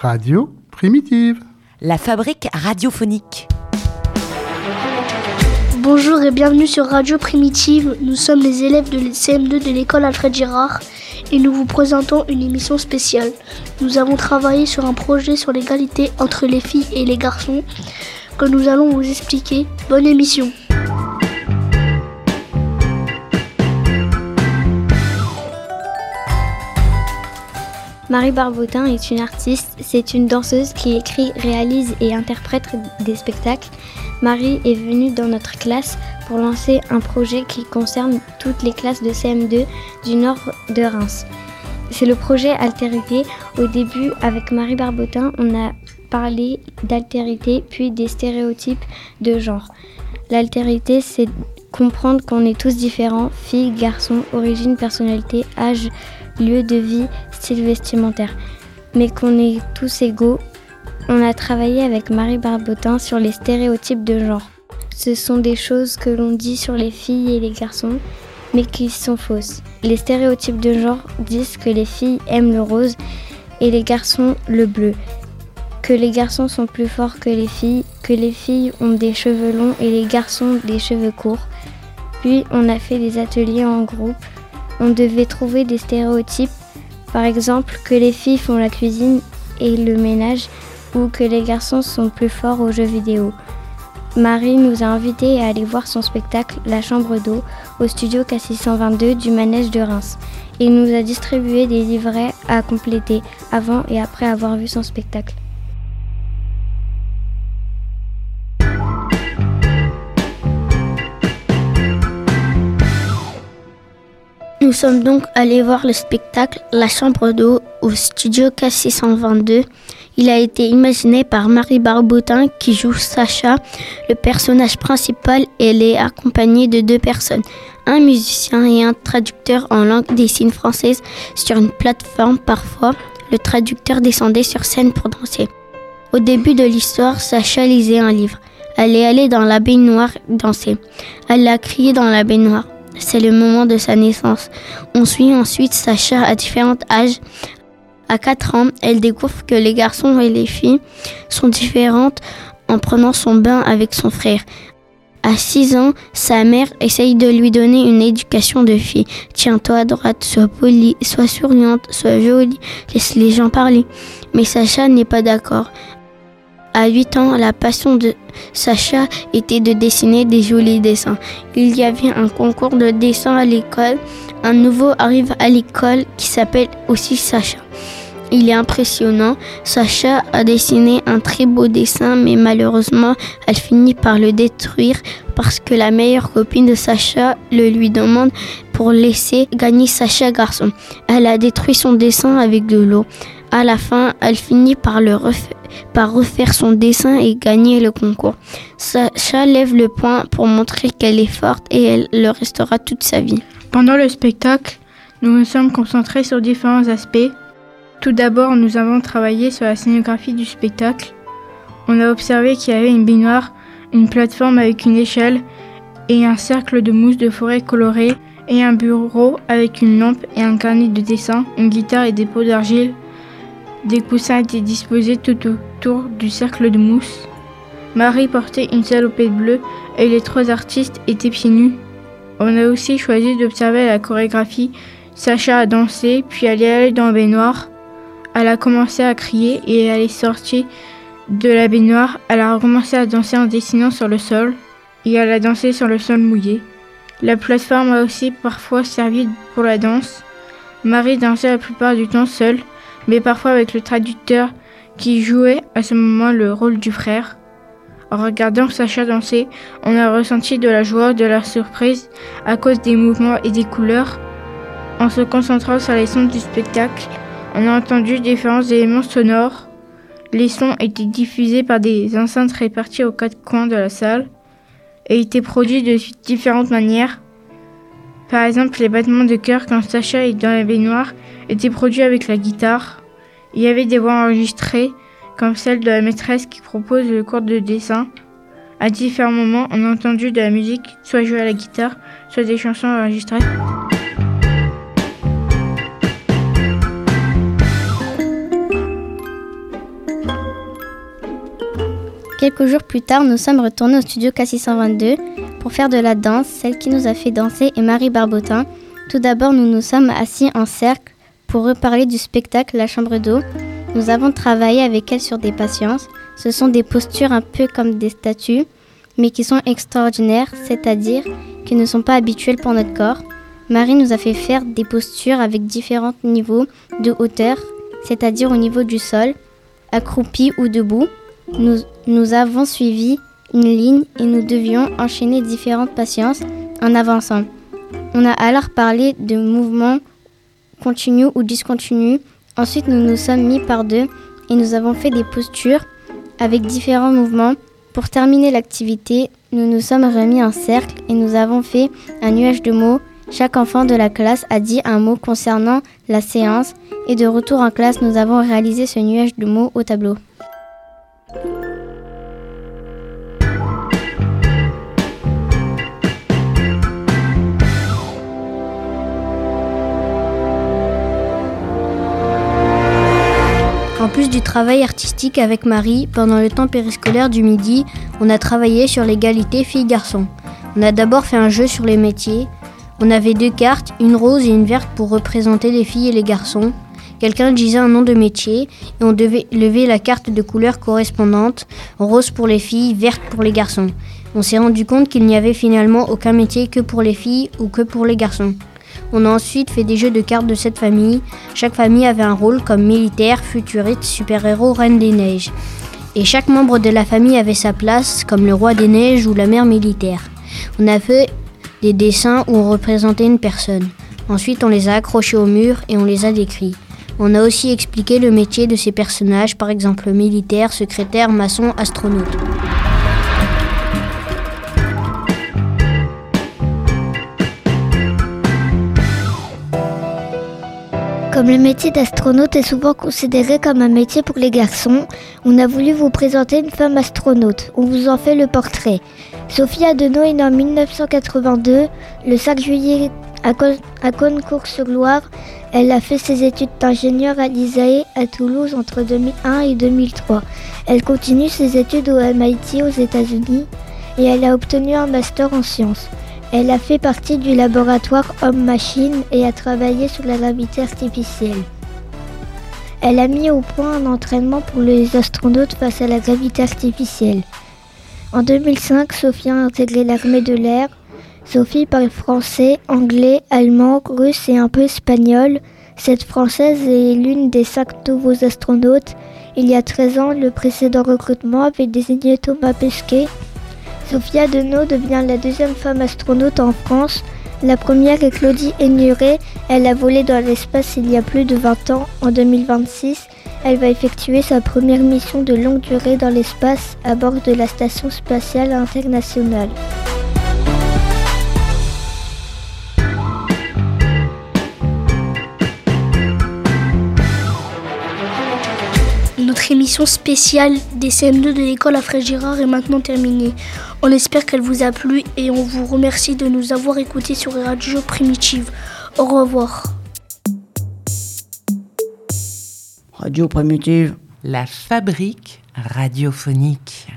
Radio Primitive. La fabrique radiophonique. Bonjour et bienvenue sur Radio Primitive. Nous sommes les élèves de CM2 de l'école Alfred Girard et nous vous présentons une émission spéciale. Nous avons travaillé sur un projet sur l'égalité entre les filles et les garçons que nous allons vous expliquer. Bonne émission. Marie Barbotin est une artiste, c'est une danseuse qui écrit, réalise et interprète des spectacles. Marie est venue dans notre classe pour lancer un projet qui concerne toutes les classes de CM2 du nord de Reims. C'est le projet Altérité. Au début, avec Marie Barbotin, on a parlé d'altérité puis des stéréotypes de genre. L'altérité, c'est comprendre qu'on est tous différents, filles, garçons, origine, personnalité, âge, lieu de vie, style vestimentaire, mais qu'on est tous égaux. On a travaillé avec Marie Barbotin sur les stéréotypes de genre. Ce sont des choses que l'on dit sur les filles et les garçons, mais qui sont fausses. Les stéréotypes de genre disent que les filles aiment le rose et les garçons le bleu, que les garçons sont plus forts que les filles ont des cheveux longs et les garçons des cheveux courts. Puis on a fait des ateliers en groupe. On devait trouver des stéréotypes, par exemple que les filles font la cuisine et le ménage ou que les garçons sont plus forts aux jeux vidéo. Marie nous a invités à aller voir son spectacle La Chambre d'eau au studio K622 du Manège de Reims. Il nous a distribué des livrets à compléter avant et après avoir vu son spectacle. Nous sommes donc allés voir le spectacle La Chambre d'eau au studio K622. Il a été imaginé par Marie Barbotin qui joue Sacha, le personnage principal. Elle est accompagnée de 2 personnes, un musicien et un traducteur en langue des signes française sur une plateforme. Parfois, le traducteur descendait sur scène pour danser. Au début de l'histoire, Sacha lisait un livre. Elle est allée dans la baignoire danser. Elle a crié dans la baignoire. C'est le moment de sa naissance. On suit ensuite Sacha à différents âges. À 4 ans, elle découvre que les garçons et les filles sont différentes en prenant son bain avec son frère. À 6 ans, sa mère essaye de lui donner une éducation de fille. Tiens-toi à droite, sois polie, sois souriante, sois jolie, laisse les gens parler. Mais Sacha n'est pas d'accord. À 8 ans, la passion de Sacha était de dessiner des jolis dessins. Il y avait un concours de dessin à l'école. Un nouveau arrive à l'école qui s'appelle aussi Sacha. Il est impressionnant. Sacha a dessiné un très beau dessin, mais malheureusement, elle finit par le détruire parce que la meilleure copine de Sacha le lui demande pour laisser gagner Sacha garçon. Elle a détruit son dessin avec de l'eau. À la fin, elle finit par refaire son dessin et gagner le concours. Sacha lève le poing pour montrer qu'elle est forte et elle le restera toute sa vie. Pendant le spectacle, nous nous sommes concentrés sur différents aspects. Tout d'abord, nous avons travaillé sur la scénographie du spectacle. On a observé qu'il y avait une baignoire, une plateforme avec une échelle et un cercle de mousse de forêt colorée et un bureau avec une lampe et un carnet de dessin, une guitare et des pots d'argile. Des coussins étaient disposés tout autour du cercle de mousse. Marie portait une salopette bleue et les 3 artistes étaient pieds nus. On a aussi choisi d'observer la chorégraphie. Sacha a dansé, puis elle est allée dans la baignoire. Elle a commencé à crier et elle est sortie de la baignoire. Elle a recommencé à danser en dessinant sur le sol et elle a dansé sur le sol mouillé. La plateforme a aussi parfois servi pour la danse. Marie dansait la plupart du temps seule, mais parfois avec le traducteur qui jouait à ce moment le rôle du frère. En regardant Sacha danser, on a ressenti de la joie, de la surprise à cause des mouvements et des couleurs. En se concentrant sur les sons du spectacle, on a entendu différents éléments sonores. Les sons étaient diffusés par des enceintes réparties aux 4 coins de la salle et étaient produits de différentes manières. Par exemple, les battements de cœur quand Sacha est dans la baignoire étaient produits avec la guitare. Il y avait des voix enregistrées, comme celle de la maîtresse qui propose le cours de dessin. À différents moments, on a entendu de la musique, soit jouée à la guitare, soit des chansons enregistrées. Quelques jours plus tard, nous sommes retournés au studio K622 pour faire de la danse. Celle qui nous a fait danser est Marie Barbotin. Tout d'abord, nous nous sommes assis en cercle pour reparler du spectacle La Chambre d'eau. Nous avons travaillé avec elle sur des patiences. Ce sont des postures un peu comme des statues, mais qui sont extraordinaires, c'est-à-dire qui ne sont pas habituelles pour notre corps. Marie nous a fait faire des postures avec différents niveaux de hauteur, c'est-à-dire au niveau du sol, accroupi ou debout. Nous avons suivi une ligne et nous devions enchaîner différentes patiences en avançant. On a alors parlé de mouvements continus ou discontinus. Ensuite, nous nous sommes mis par deux et nous avons fait des postures avec différents mouvements. Pour terminer l'activité, nous nous sommes remis en cercle et nous avons fait un nuage de mots. Chaque enfant de la classe a dit un mot concernant la séance et de retour en classe, nous avons réalisé ce nuage de mots au tableau. En plus du travail artistique avec Marie, pendant le temps périscolaire du midi, on a travaillé sur l'égalité filles-garçons. On a d'abord fait un jeu sur les métiers. On avait 2 cartes, une rose et une verte pour représenter les filles et les garçons. Quelqu'un disait un nom de métier et on devait lever la carte de couleur correspondante, rose pour les filles, verte pour les garçons. On s'est rendu compte qu'il n'y avait finalement aucun métier que pour les filles ou que pour les garçons. On a ensuite fait des jeux de cartes de cette famille. Chaque famille avait un rôle comme militaire, futuriste, super-héros, reine des neiges. Et chaque membre de la famille avait sa place, comme le roi des neiges ou la mère militaire. On a fait des dessins où on représentait une personne. Ensuite, on les a accrochés au mur et on les a décrits. On a aussi expliqué le métier de ces personnages, par exemple militaire, secrétaire, maçon, astronaute. Comme le métier d'astronaute est souvent considéré comme un métier pour les garçons, on a voulu vous présenter une femme astronaute. On vous en fait le portrait. Sophie Adenau est née en 1982, le 5 juillet à Cosne-Cours-sur-Loire. Elle a fait ses études d'ingénieur à l'ISAE à Toulouse entre 2001 et 2003. Elle continue ses études au MIT aux États-Unis et elle a obtenu un master en sciences. Elle a fait partie du laboratoire Homme-Machine et a travaillé sur la gravité artificielle. Elle a mis au point un entraînement pour les astronautes face à la gravité artificielle. En 2005, Sophie a intégré l'armée de l'air. Sophie parle français, anglais, allemand, russe et un peu espagnol. Cette Française est l'une des 5 nouveaux astronautes. Il y a 13 ans, le précédent recrutement avait désigné Thomas Pesquet. Sophie Adenau devient la 2e femme astronaute en France. La première est Claudie Aigneret. Elle a volé dans l'espace il y a plus de 20 ans. En 2026, elle va effectuer sa première mission de longue durée dans l'espace à bord de la Station spatiale internationale. Notre émission spéciale des CM2 de l'école à Fréjérard est maintenant terminée. On espère qu'elle vous a plu et on vous remercie de nous avoir écoutés sur Radio Primitive. Au revoir. Radio Primitive. La fabrique radiophonique.